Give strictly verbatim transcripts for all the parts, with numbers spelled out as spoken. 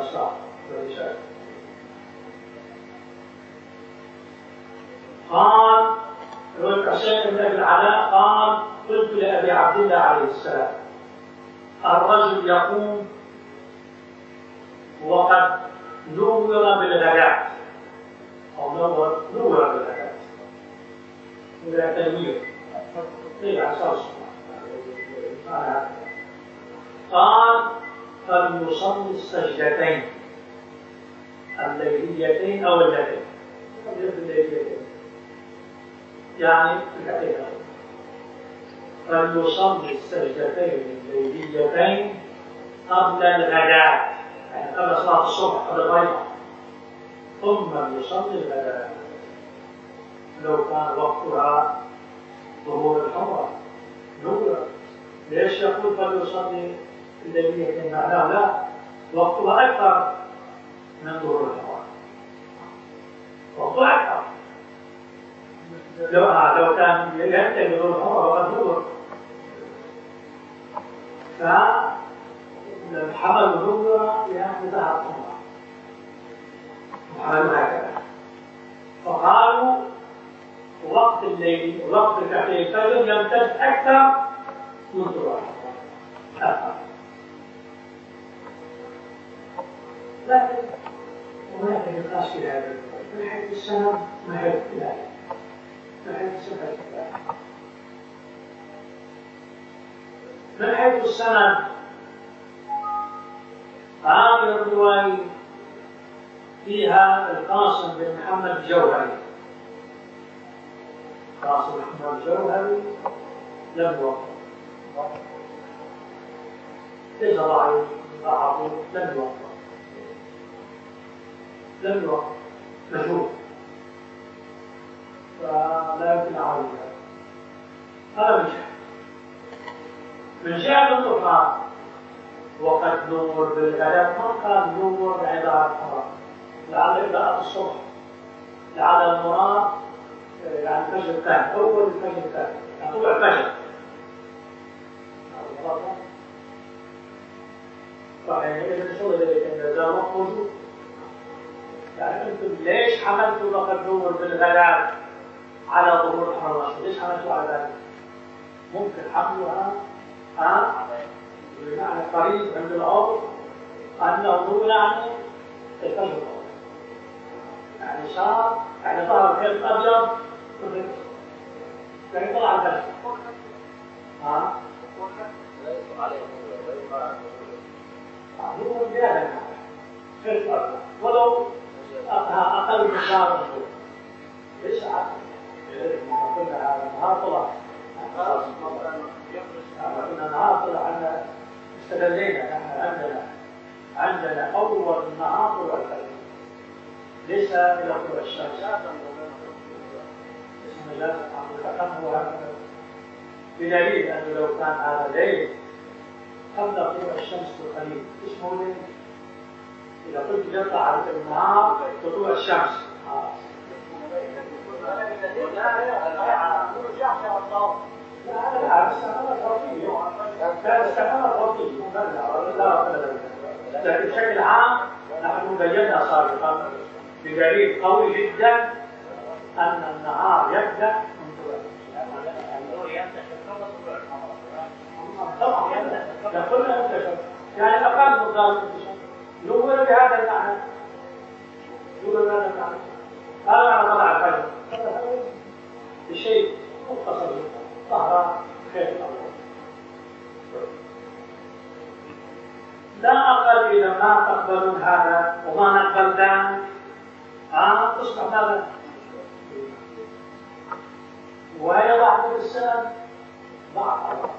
الأنصار والرجال. قال الحسين بن أبي العلاء قال قلت لأبي عبد الله عليه السلام الرجل يقوم وقد نور بالغداء أو نور نور بالغداء ولا تنوير قيل أساس قال فليصلي السجدتين الليليتين أو اللتين الليليتين يعني الكتين فليصلي السجدتين الليليتين قبل الغداء يعني قبل صلاة الصبح قبل الغيبة ثم يصلي الغداء لو كان وقتها ظهور الحمرة نور. ليش يقول فليصلي الليليتين؟ معناه لا وقتها أكثر من ظهور الحمرة وقتها أكثر. لو لو كان ينتهي ظهور الحمرة وقد نور فالحمل نور يعني ظهر الحمرة وحمل هكذا. فقالوا وقت الليل وقت كحل الفجر يمتد أكثر من طلوع الحمرة. لكن هناك نقاش في هذا من حيث السنة من حيث الولاية من حيث السنة من حيث السنة هذه الرواية فيها القاسم بن محمد الجوهري. قاسم بن محمد الجوهري لم يوفق ليس ضعيف ضعفه لم يوفق لم يوفق مجهول فلا يمكن عليه. هذا من جهة. من جهة أخرى وقد نور بالغداء ما كان نور بعبارة حرام لعل إضاءة الصبح لعل المراد يعني الفجر الثاني أول الفجر الثاني يعني طلوع الفجر. فحينئذ نشوف إذا زال وقت موجود. يعني أنتم ليش حملتوا وقد نور بالغداء على ظهور الحرام؟ ليش حملتوا على ذلك؟ ممكن حملها ها بمعنى قريب عند الأرض أنه نور يعني الفجر يعني صار يعني ظهر الخيط الأبيض يعني طلع الفجر. ها؟ نور زيادة خيط أبيض ولو أقل من شهر النور. ليش عارف؟ قلنا هذا النهار طلع قلنا النهار طلع عنا استدلينا نحن عندنا عندنا أول النهار طلع الفجر ليس إلى طلوع الشمس. بسم الله الرحمن الرحيم بدليل أنه لو كان هذا ليل قبل طلوع الشمس بقليل اسمه ليل. إذا قلت يطلع النهار طلوع الشمس لا لا استعمال فرضي كان استعمال فرضي لكن بشكل عام نحن بينا سابقا بدليل قوي جدا أن النهار يبدأ من طلوع النور ينتشر قبل طلوع القمر. طبعا يقول ينتشر يعني أقل مقدار الانتشار نور بهذا المعنى نور بهذا المعنى. هذا معنى طلع الفجر بشيء مختصر ظهر خير الأول. لا أقل إذا ما تقبلون هذا وما نقبل ذلك ها تصبح ماذا؟ وهي ضعف السنة ضعف الله.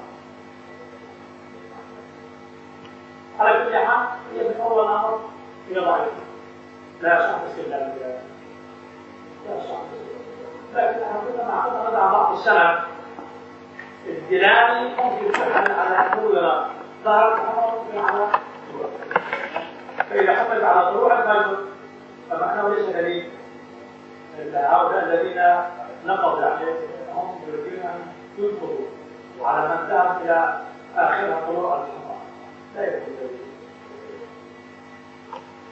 على كل حال هي من أول أمر هي ضعيفة لا يصح استدلال بها لا يصح. لكن احنا مع قدر على بعض السنة الدلالي ممكن تحمل على طلوع ظهر ممكن على طلوع. فإذا حملت على طلوع الفجر فمعناه ليس دليل. هؤلاء الذين نقضوا عليه هم يريدون أن ينقضوا على من ذهب إلى آخرها طلوع الحمراء لا يكون دليل.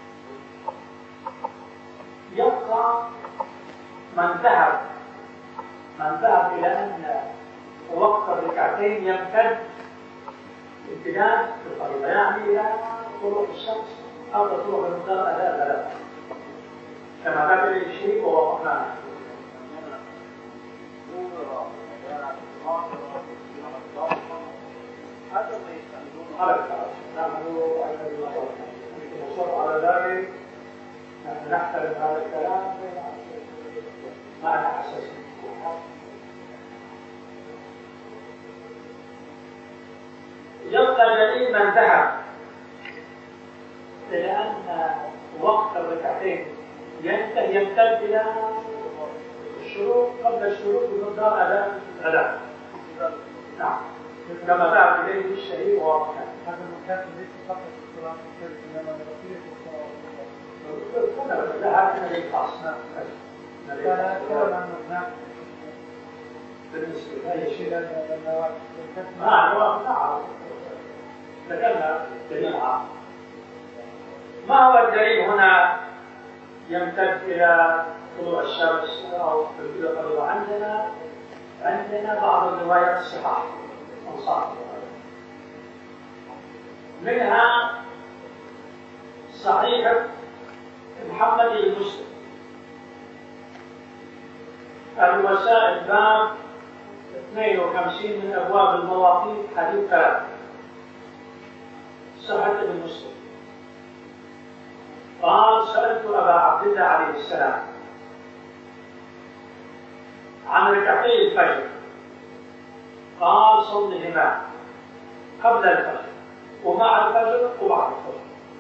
الفقهاء من ذهب من ذهب إلى أن وقت الركعتين يمتد امتداد بالطريقة، يعني إلى طلوع الشمس أو طلوع بمقدار أداء ثلاثة كما ذهب إليه الشيخ ووافقناه. على الفراش نحن نصر على ذلك، نحترم هذا الكلام معنى حساسي. يبقى دليل من ذهب إلى أن وقت الركعتين ينتهي يمتد إلى الشروق قبل الشروق بمقدار أداء الأداء. نعم كما ذهب إليه الشهيد ووافقه. هذا المكان ليس فقط في الصلاة الثالثة إنما بقية الصلاة. لا هذا الذي خاص. لا أتكلم عن هناك بالنسبة لأي شيء لما نعم نعم ذكرنا دليل عام. ما هو الدليل هنا يمتد إلى طلوع الشمس أو إلى طلوع؟ عندنا عندنا بعض الروايات الصحاح أنصار منها صحيح محمد بن مسلم الوسائل باب اثنين وخمسين من أبواب المواقيت حديث ثلاثة صحيح بن مسلم قال سألت أبا عبد الله عليه السلام عن ركعتي الفجر قال صلهما قبل الفجر ومع الفجر وبعد الفجر.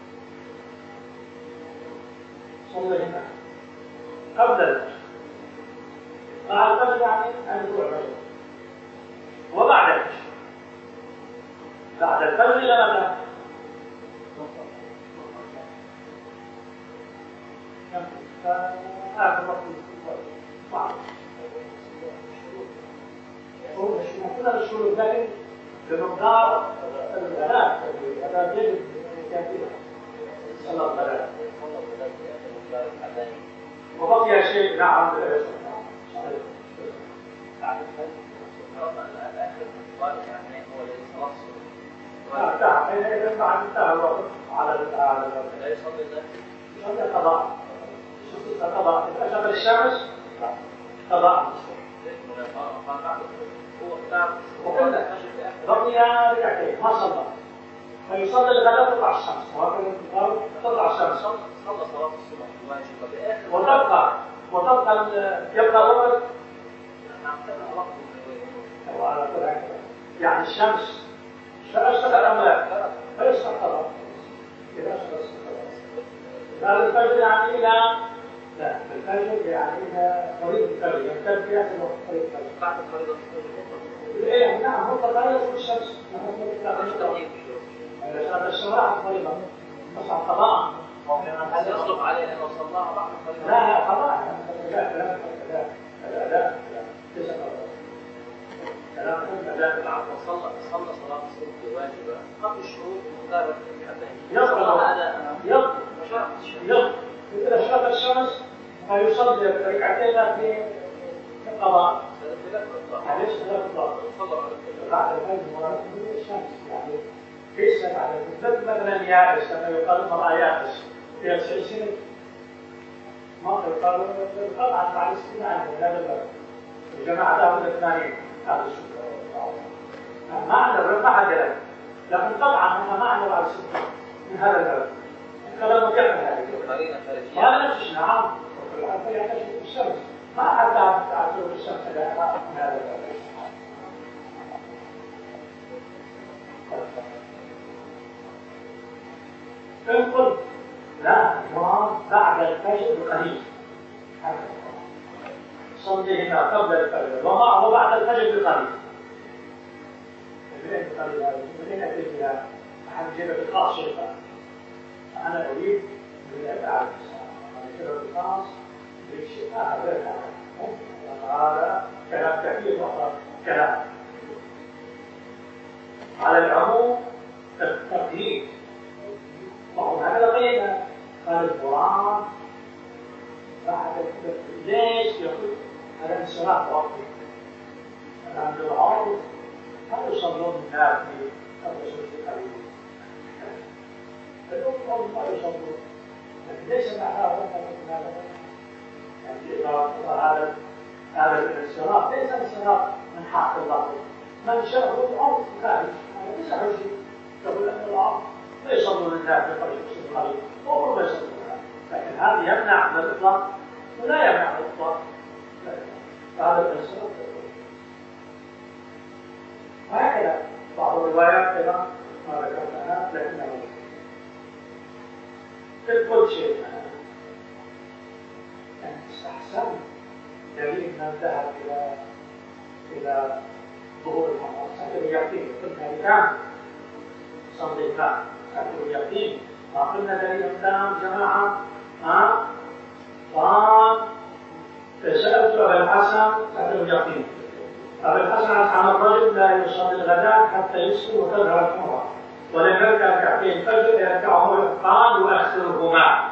صلهما قبل الفجر مع الفجر يعني أن يطلع الفجر وبعد الفجر. بعد الفجر إلى متى؟ آخر وقت بعد كنا الشروط لكن بمقدار الآلاف هذا يجب كثيرا صلى الله عليه وسلم. وبقي شيء نعم بعد الفجر الآخر قال يعني هو الذي صلى نعم إذا بعد انتهى الوقت على على لا يصلي ذلك يصلي قضاء قضاء إذا شغل الشمس قضاء وقلنا بقي ركعتين ما صلى فيصلي الغداء تطلع الشمس وهكذا تطلع الشمس صلى صلاة الصبح الواجبة بآخر وتبقى وتبقى يبقى الوقت وعلى كل حال يعني الشمس اشتغل أم لا؟ فيصبح قضاء إذا اشتغل قال الفجر يعني إلى لا الفجر يعني إلى طريق الفجر يمتد في هذا الوقت طريق الفجر بعد فريضة إيه نعم هو طريق الشمس هذا الشرع فريضة بس قضاء هل يصدق عليه أنه صلاها بعد فريضة؟ لا لا قضاء لا لا لا لا ليس قضاء كلام لا بعد ما صلى صلى صلاة الصبح الواجبة قبل الشروط مقدار الركعتين يقضى هذا يقضى شرط يقضى إذا شرط الشمس فيصلي ركعتين في القضاء معلش لا تطلع بعد الفجر الشمس يعني ليس بعد الفجر مثلا يائس كما يقال المرأة يائس في تسع سنين ما يقال طبعا بعد سنين عنه هذا البلد الجماعة داخل الثمانين هذا الشيء ما عندنا ما حد يعرف لكن طبعا هم ما عندنا بعد سنين من هذا البلد الكلام مكمل هذه وهذا نفس الشيء نعم العفو يحتاج الشمس ما حد تعرف الشمس هذا البلد. إن قلت لا المراد بعد الفجر بقليل صليهما قبل الفجر ومعه بعد الفجر بقليل. منين بقليل هذا؟ منين أتيت بها؟ أحد جيبة الخاص شيطان أنا أريد من أفعال الجيبة الخاص للشيطان غير هذا كلام كثير وهو كلام على العموم التقييد وهو هذا قيمة قال المراد بعد ليش يقول هذا انصراف وقتي؟ عند العرض هل يصلون الناس في قبل شرط قليل؟ فالأمم ما يصلون، لكن ليس مع هذا هذا يعني هذا هذا الانصراف ليس انصراف من حق الله، من شرعه الأرض كامل، هذا ليس حجي، تقول أن العرض لا يصلون الناس في قبل شرط قليل، وهم لا يصلون، لكن هذا يمنع من الإطلاق ولا يمنع من الإطلاق، فهذا الانصراف. وهكذا بعض الروايات كما ما ذكرتها لكنه في كل شيء يعني استحسن دليل من ذهب الى الى ظهور الحمام ساكن يقين قلنا بكام صدقنا ساكن يقين ما قلنا دليل تام جماعه ها قام فسالت ابا الحسن ساكن يقين أبو الحسن عن الرجل لا يصلي الغداء حتى يسكن وتظهر الحمرة ولم يركع ركعتين الفجر يركعه قال يؤخرهما.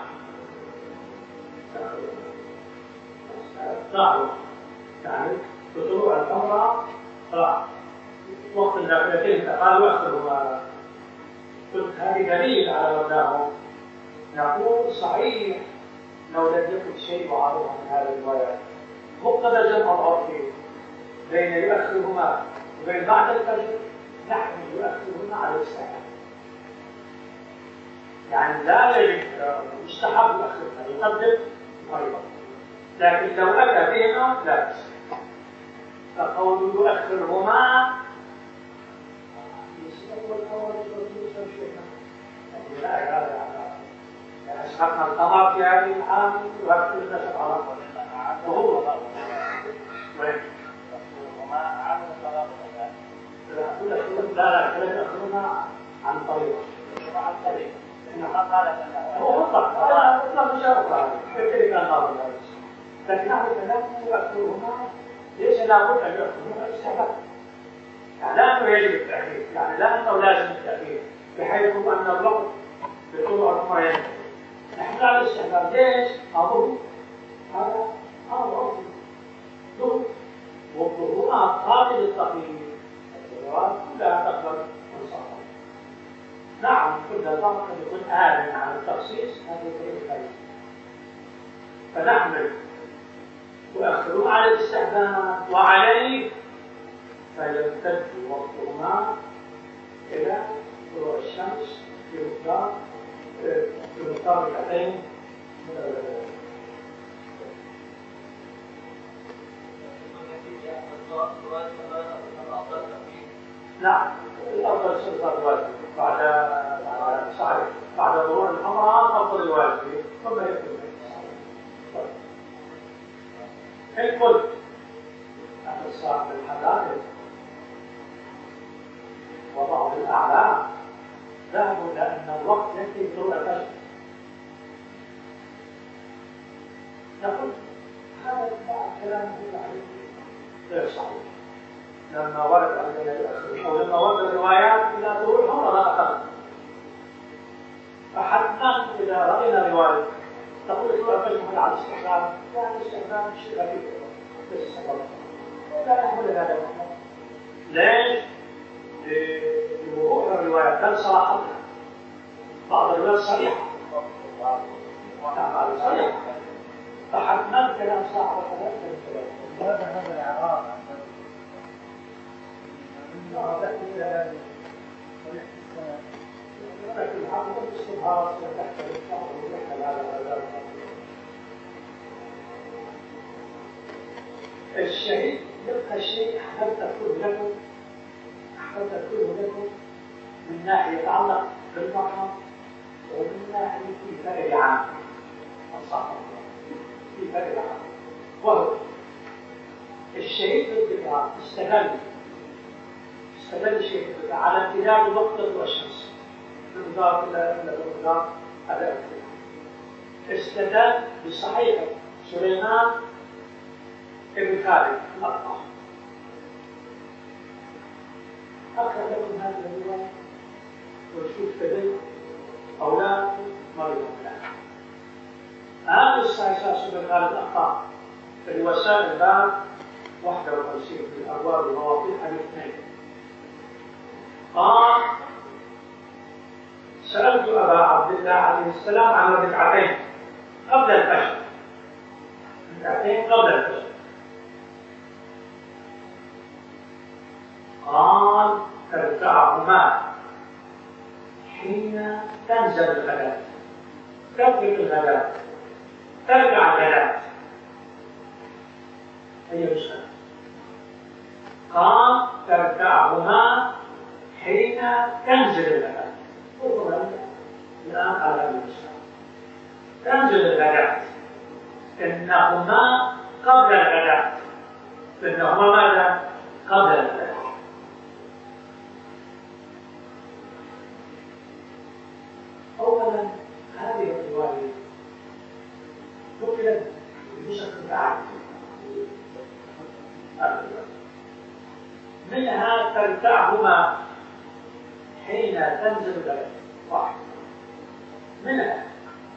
لاحظوا يعني بطلوع الحمرة وقت النافلتين قال يؤخرهما. قلت هذه دليل على مبناه. نقول صحيح لو لم يكن شيء معروف من هذه الروايات مقتضى جمع العرفين بين يؤخرهما وبين بعد الفجر نحن يؤخرهما على الساعة، يعني لا يجب مستحب يؤخرهما يقدم فريضة، لكن لو أتى بهما لا يصح. فقول يؤخرهما يعني أشرقنا القمر في هذه الحال يؤخر النشر على وهو وين لا لا لا يأخذونها عن طريق عن طريق هو مطلق مطلق مشاركة كيف كان هذا لكن نحن كلامنا يأخذونها ليس لابد أن يأخذونها استحباب، يعني لا أنه يجب التأخير، يعني لا أنه لازم التأخير بحيث أن الوقت بطلوع القمر ينتهي. نحن على الاستحباب ليش؟ أظن هذا أمر ظهر والظهورات قابل للتقييد الظهورات كلها تقبل منصفة. نعم كل ظرف قد يكون آمن عن التخصيص هذه طريقة خير، فنحمل وأخذوا على الاستحباب وعليه فيمتد وقتهما إلى طلوع الشمس في مقدار في مقدار ركعتين نعم الأفضل سلطة الواجب بعد صحيح بعد ظهور الحمراء أفضل الواجب ثم يكون الكل أهل الصاحب الحدائق وبعض الأعلام ذهبوا لأن الوقت يكفي بطلوع الفجر. نقول هذا كلام غير صحيح لما ورد علينا الأخير أو لما ورد الروايات إلى ظهور الحمراء لا أقل، فحتى إذا رأينا رواية تقول طلوع الفجر على الاستحباب يعني الاستحباب شيء غريب ليس استحباب لا نحمل هذا المحمد. ليش؟ لوضوح الروايات كان صراحتها بعض الروايات صريحة بعض صريحة فحتما كلام صاحب الحديث هذا هذا العراق لكن الحقيقة الاستبهار تحتاج بعض الرحلة هذا الشهيد يبقى شيء أحببت أقول لكم أحببت أقول لكم من ناحية يتعلق بالمقام ومن ناحية في فرق عام الصحة في فرق عام وهو الشهيد بالذكرى استغل استغل الشيء على امتداد الوقت والشمس بالمضاف إلى المضاف هذا الامتداد. استدل بصحيفة سليمان ابن خالد الأقطع. أقرأ لكم هذه الرواية وشوف كذلك أولاد مريم الله. هذا الساعة شاشة خالد الأخطاء في وسائل الباب واحد وخمسين في الأبواب والمواقيت حديث اثنين. قال سألت أبا عبد الله عليه السلام عن ركعتين قبل الفجر، ركعتين قبل الفجر. قال تركعهما حين تنزل الغداة، تترك الغداة، ترجع الغداة. أي مسألة؟ قال تركعهما حين تنزل الغداة. الآن على هذه المسألة تنزل الغداة، إنهما قبل الغداة، إنهما ماذا؟ قبل الغداة. أولا هذه الرواية ذكرت بشكل متعدد، منها تركعهما حين تنزل الغداة واحد، منها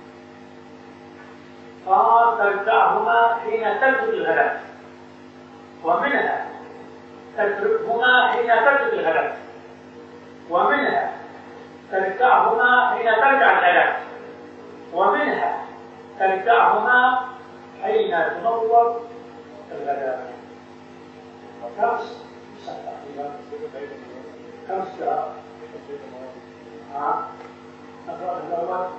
قال تركعهما حين تترك الغداة، ومنها تتركهما حين تترك الغداة، ومنها تركعهما حين ترجع الغداة، ومنها تركعهما حين تنور الغداة. خمس تقريبا خمس قراءات. نعم. القراءة الأول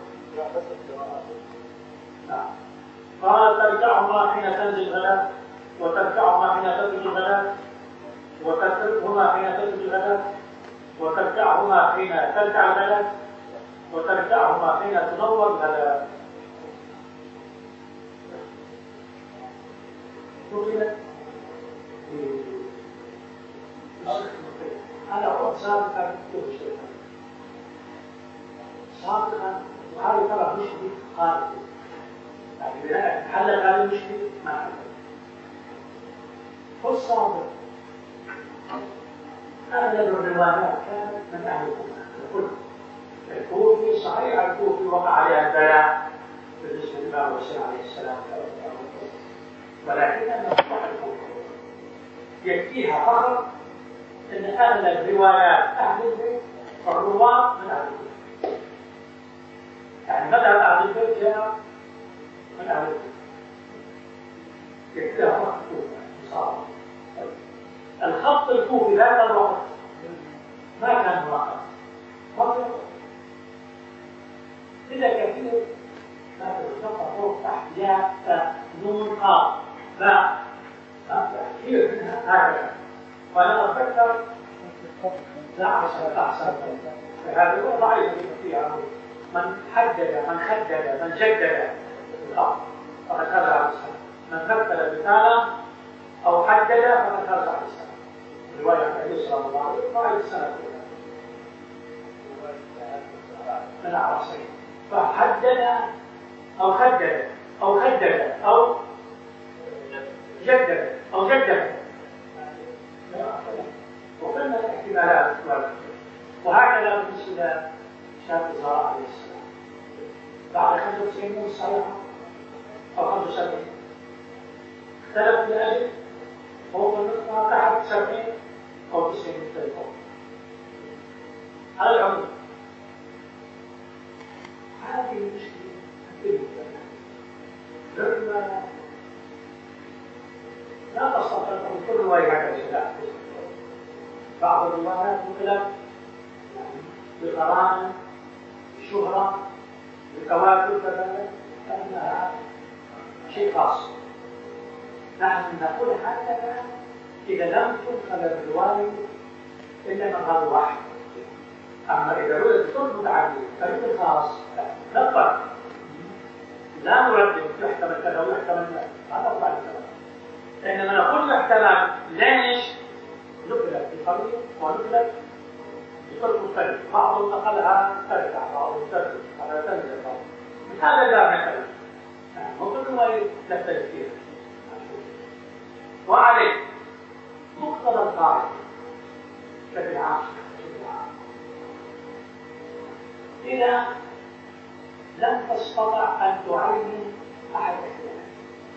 نعم. قال تركعهما حين تنزل الغداة، وتركعهما حين تترك الغداة، وتتركهما حين تترك الغداة، وتركعهما حين تركع الغداة، وتركعهما حين تنور الغداة. وكذا هذا هو سابقا كتب الشيطان سابقا، وهذا ترى مشكلة خارج، يعني بناء حل هذه المشكلة ما حل. فالسابق أغلب الروايات كانت من أهل الكوفة، الكوفي صحيح الكوفي وقع عليها البلاء بالنسبة للإمام الحسين عليه السلام، ولكن الكوفة يكفيها فقط أن أغلب روايات أهل البيت الرواة من أهل البيت، يعني مذهب أهل البيت جاء من أهل البيت، يكفيها فقط الكوفة. الخط الكوفي ذات الوقت ما كان مراقب فقط، إذا كثير ما تتوقع فوق تحت جاء نون قاف لا كثير منها هكذا، وأنا أتذكر لا أحسن أحسن فهذا هو ضعيف فيها. من حدد من حدد من جدد الأرض فقد خرج عن السنة، من مثل مثالا أو حدد فقد خرج عن السنة. رواية النبي صلى الله عليه وسلم ضعيف السنة من العرصين، فحدد أو حدد أو حدد أو جدد أو جدد، وقلنا الاحتمالات، وهكذا بالنسبة شاب الزهراء عليه السلام بعد خمسة وتسعين من الصحيحة أو خمسة وسبعين اختلف في الأجل فوق النقطة تحت سبعين أو تسعين مختلفون. على العموم هذه المشكلة كبيرة لما لا تستطيع أن كل رواية هكذا، بعض الروايات مثلا بقرائن بشهرة بكواكب كذلك فإنها شيء خاص. نحن نقول هكذا إذا لم تدخل الرواية إلا مقال واحد، أما إذا وجدت طرق متعددة فمثل خاص لا فرق، لا نردد يحتمل كذا ويحتمل كذا، هذا هو الكلام. إنما نقول يحتمل ليش؟ نقلت بقرية ونقلت بطرق مختلفة، بعض نقلها ترجع، بعض ترجع على تنزل بعض، من هذا لا مثلا ممكن رواية تختلف فيها. وعليه مقتضى القاعدة بشكل عام إذا لم تستطع أن تعين أحد الاحتمالات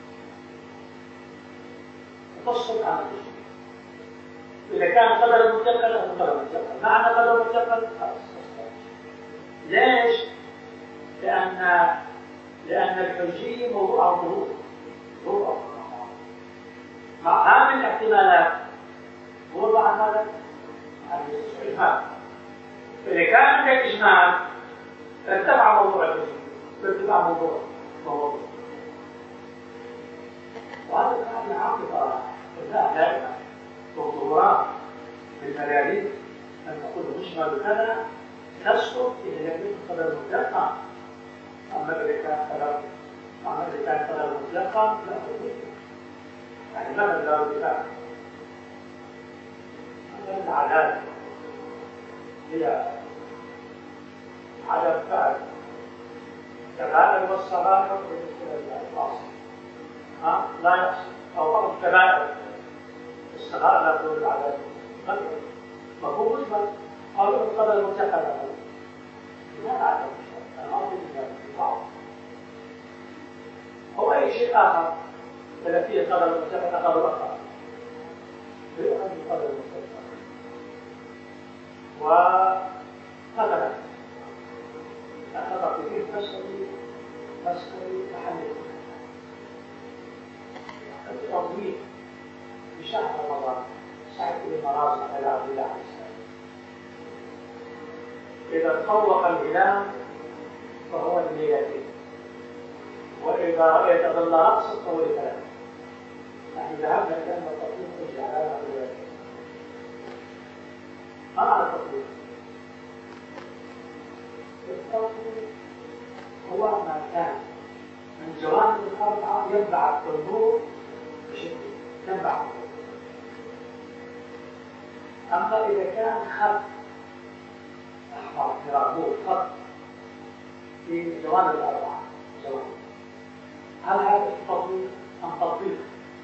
تفصل عن الجزء. إذا كان قدر متيقن أو قدر متيقن، معنى قدر متيقن خلاص. ليش؟ لأن لأن الحجية موضوع الظروف، ظروف مع هذه الاحتمالات هو مع ماذا؟ مع الإجمال. إذا كان عندك إجمال ارتفع موضوع الحجية، ارتفع موضوع موضوع وهذا كان عاقبة لا دائما والظهورات بالملاليم أن تقول مجمل كذا تسقط إذا لم يكن قدر مطلقا. أما إذا كان قدر أما إذا كان قدر مطلقا لا تقول يعني مثلا لو الدفاع مثلا العدالة هي عدم فعل كبائر والصغائر بالنسبة للأصل ها لا يحصل أو فقط كبائر الصغائر لا تدل على مفهوم مجمل أو القدر المتقدم لا أعلم الأمر بعض أو أي شيء آخر إذا فيه قدر المتقدم قدر آخر بيؤخذ القدر المتقدم وهكذا أخذ فيه مسألة مسألة محلية التطبيق في شهر رمضان سعد بن مرازق إلى عبد الله عليه السلام إذا تطوق الهلال فهو الليلتين وإذا رأيت ظل رأس الطول ثلاثة. نحن ذهبنا كأن التطبيق يجي على الليلتين. ما معنى التطبيق؟ التطبيق هو ما كان من جوانب الأربعة ينبع النور بشكل ينبع. أما إذا كان خط أحمر مربوط خط في جوانب الأربعة جوانب، هل هذا التطبيق أم تطبيق؟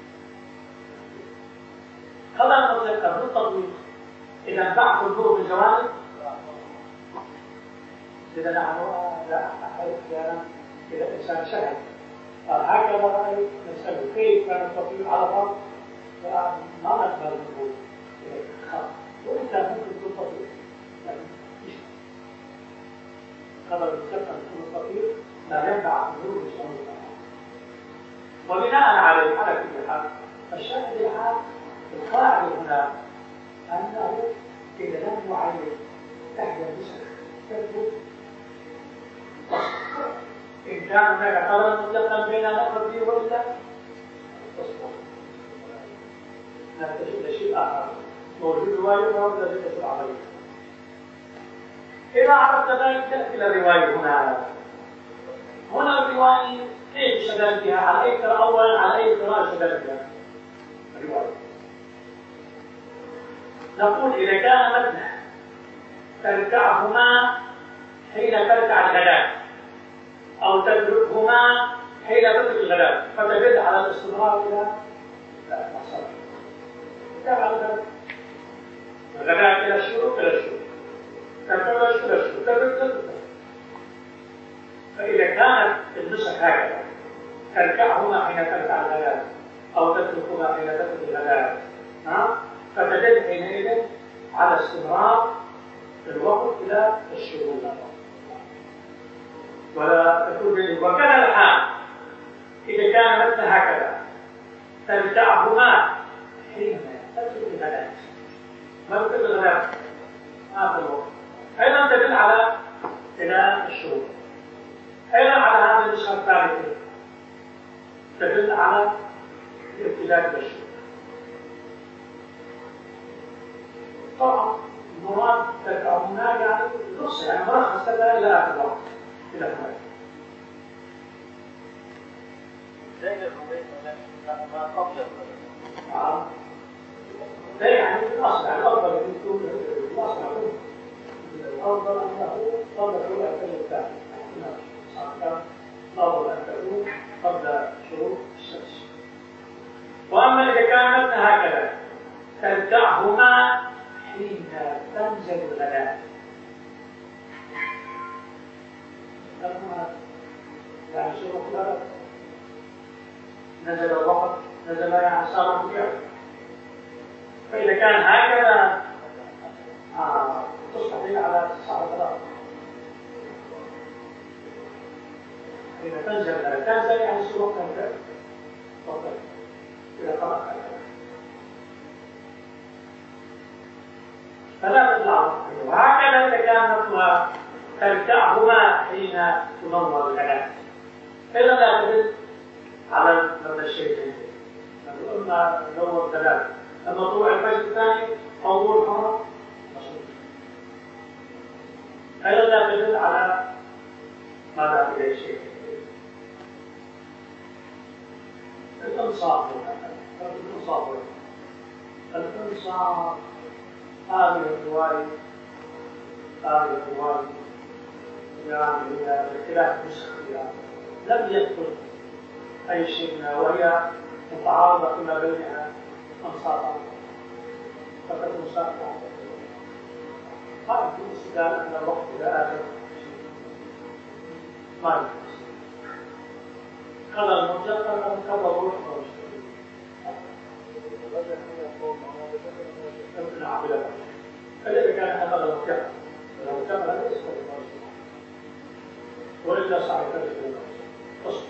خلينا نطلق بالتطبيق. إذا انبعث النور من جوانب إذا نحن لا أحد كان إذا الإنسان شهد هكذا رأيت نسأله كيف كان التطبيق على الأرض فما نقبل النور خط وإنت ممكن تطبيق لكن مش خبر السفر المستطير لا ينفع النور بشأن وبناء عليه على كل حال الشاهد الحال القاعدة هنا أنه إذا لم يعين إحدى النسخ تكتب إن كان هناك قدر مطلقا بين نقل فيه وإلا تصبح لا تجد شيء آخر موجود رواية ولا تجد العملية. إذا عرفت ذلك تأتي الرواية هنا. هنا الرواية كيف شغال بها؟ على أي قراءة أولا على أي قراءة شغال بها؟ الرواية. نقول إذا كان متن تركعهما حين تركع الغداء أو تتركهما حين تترك الغداء فتجد على الاستمرار إلى لا محصر. تابع الغداء. الغداء إلى الشروق إلى الشروق. تركع الشروق إلى الشروق. تترك تترك. فإذا كانت النسخ هكذا تركعهما حين تركع الغداء أو تتركهما حين تترك الغداء ها فتجد حينئذ على استمرار الوقت إلى الشروق. ولا تكون وكان الحال إذا كان مثل هكذا ترجعهما حين تترك الغداء ما تترك الغداء هذا الوقت أيضا تدل على إلى الشروق. أيضا على هذه النسخة الثالثة تدل على الابتداء بالشروق. طبعا المراد ترجعهما يعني نص يعني مرخص كذا إلى آخر الوقت إلى هناك. زي الربيع ما قبل آه. ده يعني الأصل يعني الأفضل أن يكون الأصل الأفضل أنه قبل شروط الفجر الثاني. الأفضل أن تكون قبل شروط الشمس. وأما إذا كانت هكذا ترجعهما حين تنزل الغداء. يعني شروط الغداء نزل الوقت نزل يعني صار مكان. فإذا كان هكذا آه تستطيع على تسعة ثلاثة. إذا تنزل تنزل يعني سلوك كذا. تفضل. إذا قرأت هكذا. فلا تطلع وهكذا إذا كان نطلع ترجعهما حين تنور الكلام. إذا لا تدل على هذا الشيء. قلنا نور ثلاثة. لما طلوع الفجر الثاني حضور الحرم أيضا لا تدل على ماذا في الشيء. الإنصاف الإنصاف الإنصاف هذه الرواية هذه الرواية يعني هي اختلاف نسخ لم يدخل أي شيء منها وهي متعارضة فيما بينها أنصافا فقط أنصاف ما يمكن استدلال من الوقت إلى آخر ما يمكن هذا المنطق أن كبر روح نعم بلا فإذا كان هذا المكمل المكمل ليس وإلا صحيح تصل.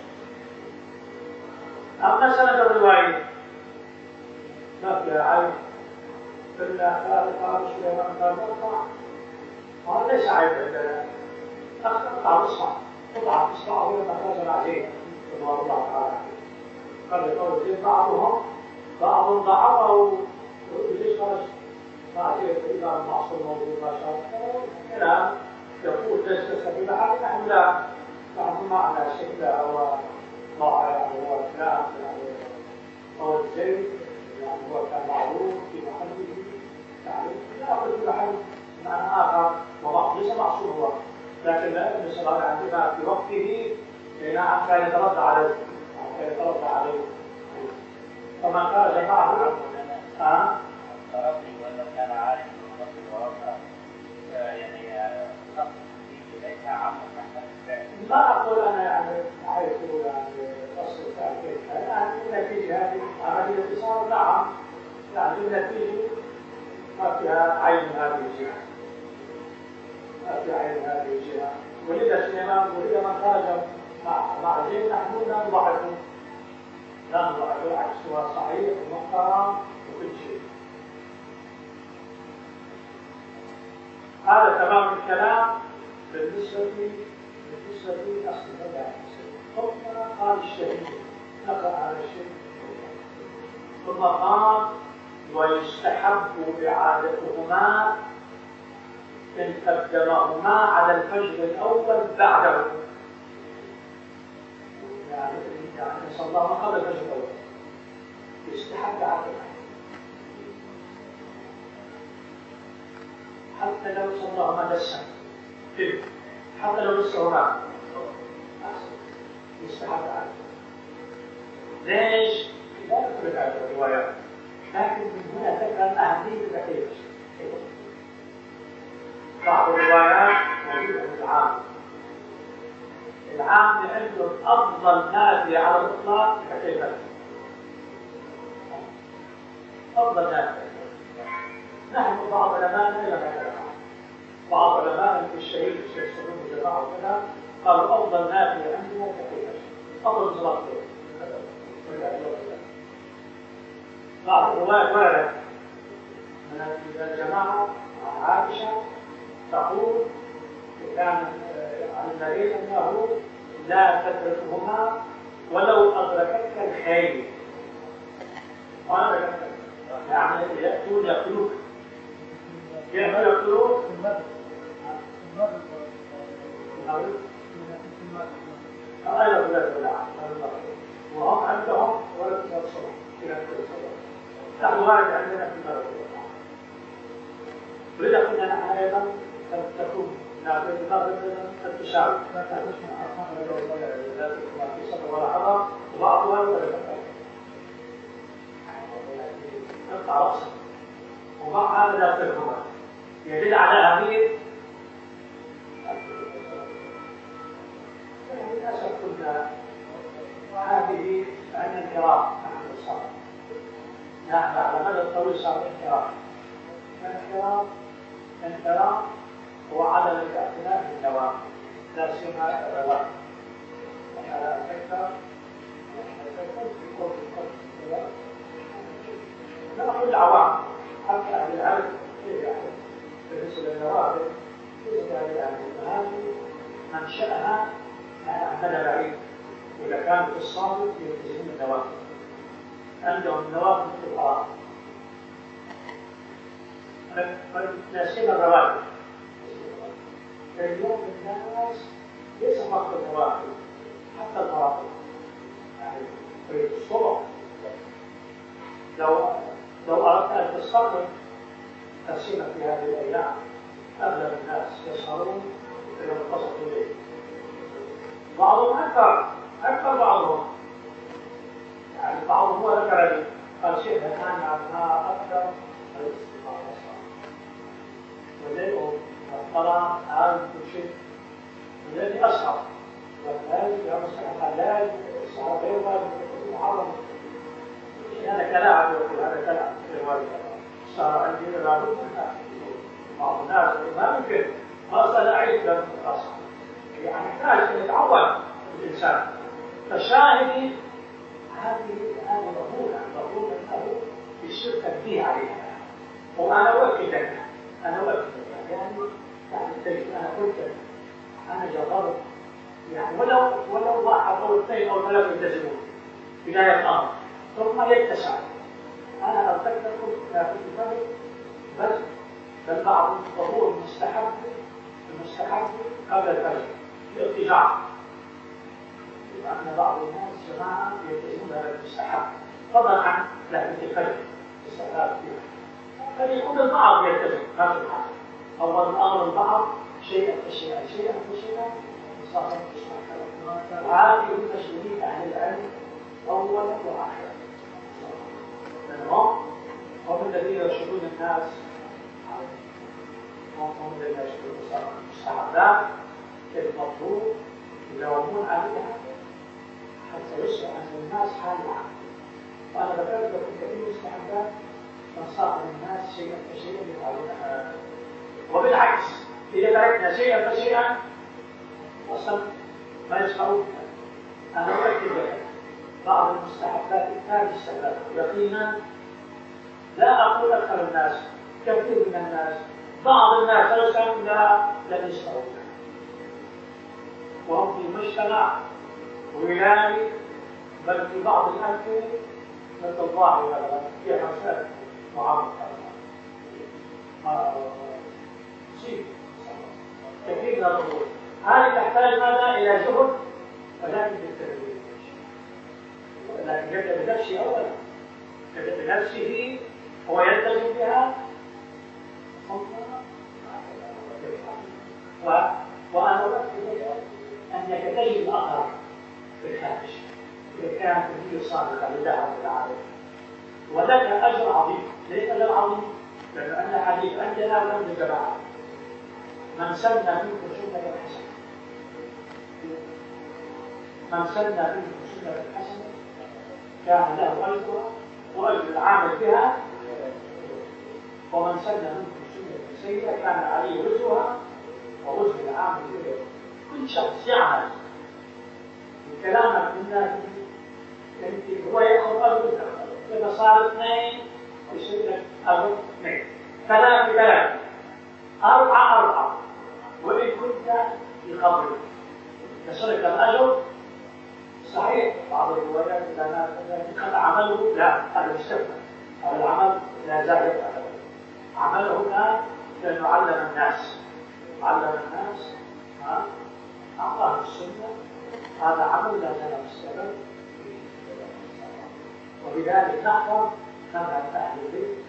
أما سند الرواية ما فيها عيب إلا قال قال سليمان قال مطلع هذا ليس عيب عندنا أخطأ إصبع قطعة إصبعه لما خرج العزيز رضوان الله تعالى قال يقول زين بعضهم بعضهم ضعفه ليش خرج العزيز إذا المعصوم موجود ما شاء الله كلام يقول ليس سبيل هذا نحن لا نحن معنا شيء لا هو ضاع يعني هو الكلام يعني هو الزين يعني هو كان معروف في محله يعني لا أقول في محل معنى آخر وضع ليس معصوم هو لكن لا ابن سلام عندما في وقته نعم كان يتردى عليه كان يتردى عليه فمن خرج معه ها تربي ولا كان عالم بالنص ورفع يعني خط ليس عامة ما أقول أنا يعني عايز يعني أصل التأكيد يعني النتيجة هذه عملية اتصال نعم يعني النتيجة ما فيها عين هذه الجهة ما فيها عين هذه الجهة ولذا سليمان ولذا من خرج مع مع زين نحن لا نضعفه لا نضعفه بالعكس هو صحيح ومحترم وكل شيء. هذا تمام الكلام بالنسبة بالنسبة لأصل هذا ثم قال الشهيد نقرأ على الشيء ثم قال ويستحب إعادتهما إن قدمهما على الفجر الأول بعده يعني يعني صلاهما قبل الفجر الأول يستحب إعادتهما حتى لو صلاهما لسا حتى لو لسه هناك يستحب إعادتهما. ليش؟ لا نترك هذه الروايات لكن من هنا تفهم أهمية التكليف. بعض الروايات موجودة في العام العام عنده أفضل نافية على الإطلاق التكليف أفضل نافية. نحن بعض علماءنا إلى هذا بعض علماء في الشهيد الشيخ سلوم الجماعة وكذا قالوا أفضل نافية عندنا التكليف أفضل صلاة بعض الروايات وردت من الجماعة عائشة تقول كان عن النبي أنه لا تتركهما ولو أدركتك الخيل ما أدركتك يعني يأتون يأكلوك كيف يأكلوك؟ أيضا لا تبلع وهم عندهم ولد يصرف إلى كل صلاة نحن وارد عندنا في المرض ولذا قلنا نحن أيضا تكون نعطي المغرب التشاور لا تكون في صدر ولا حضر وبعضها ولا تفعل تقطع رأسه ومع هذا لا تكون يدل على أهمية للأسف كنا هذه عن انحراف نحن صار نحن على مدى الطويل صار انحراف انحراف انحراف هو عدم الاعتناء بالنوافل لا سيما الرواتب على فكرة نأخذ العوام حتى أهل العلم بالنسبة للنوافل بالنسبة لأهل العلم هذه منشأها مدى بعيد وإذا كانت الصادق يلتزمون النوافل عندهم النوافل في القرآن لا سيما الرواتب اليوم الناس ليس فقط الرواتب حتى الفرائض يعني في الصبح لو لو أردت أن تستقر تقسيمة في هذه الأيام أغلب الناس يسهرون في منتصف الليل بعضهم أكثر أكثر بعضهم يعني بعضهم هو ذكر لي قال شيخ الآن عنها أكثر الاستقامة وليهم الطلاق عارف كل شيء والذي أسهر والثالث يوم الحلال الصحابة يوم محرم هذا كلام يقول هذا كلام صار عندي لابد من بعض الناس ما يمكن أصلا أعيد لهم الأصل يعني يحتاج أن يتعود الإنسان فالشاهد هذه هذه ضرورة ضرورة له يصير تنبيه عليها وأنا أؤكد لك أنا أؤكد لك يعني يعني أنا قلت أنا جربت يعني ولو ولو واحد أو اثنين أو ثلاثة يلتزمون بداية الأمر ثم يتسع أنا أرتكت قلت لا في فرق بل بل بعض الظهور المستحب المستحب قبل الفجر الارتجاع لأن بعض الناس جماعة يلتزمون هذا المستحب فضلا عن لهجة الفجر استحباب فيها قد يكون البعض يلتزم هذا الحال أول الأمر البعض شيئا فشيئا شيئا فشيئا هذه تشريع أهل العلم أولا وآخرا لأنهم هم الذين يرشدون الناس هم الذين يرشدون المستحبات المطلوب يداومون عليها حتى يصبح أن الناس حالها وأنا ذكرت لكم كثير المستحبات فانصاف الناس شيئا فشيئا يفعلونها وبالعكس إذا تركنا شيئا فشيئا أصلا ما يسمعون أنا أؤكد لك بعض المستحبات الثانية السبب يقينا لا أقول أكثر الناس كثير من الناس بعض الناس لو سمعوا لا لن يسمعون وهم في مجتمع ولائي بل في بعض الأمثلة مثل الظاهر مثلا في مسألة معاملة شيء كثير من الأمور هذه تحتاج ماذا إلى جهد ولكن بالتدريج ولكن يبدأ بنفسه أولا يبدأ بنفسه هو يلتزم بها و... وأنا أؤكد أنك تجد الأثر في الخارج إذا كانت النية صادقة لله رب العالمين ولك أجر عظيم ليس أجر عظيم لأن أن حديث عندنا وعند الجماعة من سن منكم سنة حسنة من سن منكم سنة حسنة كان له أجرها وأجر العامل بها ومن سن منكم سنة سيئة كان عليه وزرها ووزر العامل بها كل شخص يعمل كلامك الناس هو يأخذ أجر إذا صار اثنين يصير لك أجر اثنين ثلاثة ثلاثة أربعة أربعة وإن كنت في قبر يصلك الأجر صحيح بعض الروايات إذا قد عمله لا هذا يستثنى هذا العمل لا زال يفعل عمله هنا لأنه علم الناس علم الناس ها أعطاه السنة هذا عمل لا زال مستمر وبذلك نحفظ مذهب أهل البيت